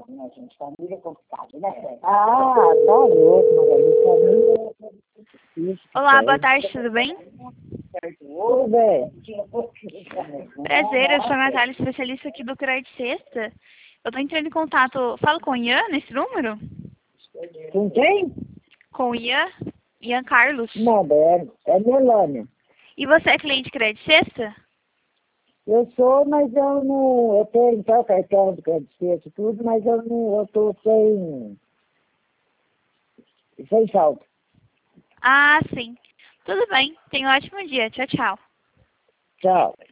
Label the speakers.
Speaker 1: né, gente? Família é complicado, né?
Speaker 2: Ah, tá louco, Magali. Família é difícil.
Speaker 3: Olá, boa tarde, tudo bem?
Speaker 2: Tudo bem.
Speaker 3: Prazer, eu sou a Natália, especialista aqui do Cura de Sexta. Eu tô entrando em contato, falo com o Ian nesse número?
Speaker 2: Com quem?
Speaker 3: Com o Ian Carlos.
Speaker 2: Nada, é Melânia.
Speaker 3: E você é cliente Cura de Sexta?
Speaker 2: Eu sou, mas eu não... Eu tenho tal cartão de crédito e tudo, mas eu não... Eu tô sem saldo.
Speaker 3: Ah, sim. Tudo bem, tenha um ótimo dia. Tchau, tchau.
Speaker 2: Tchau.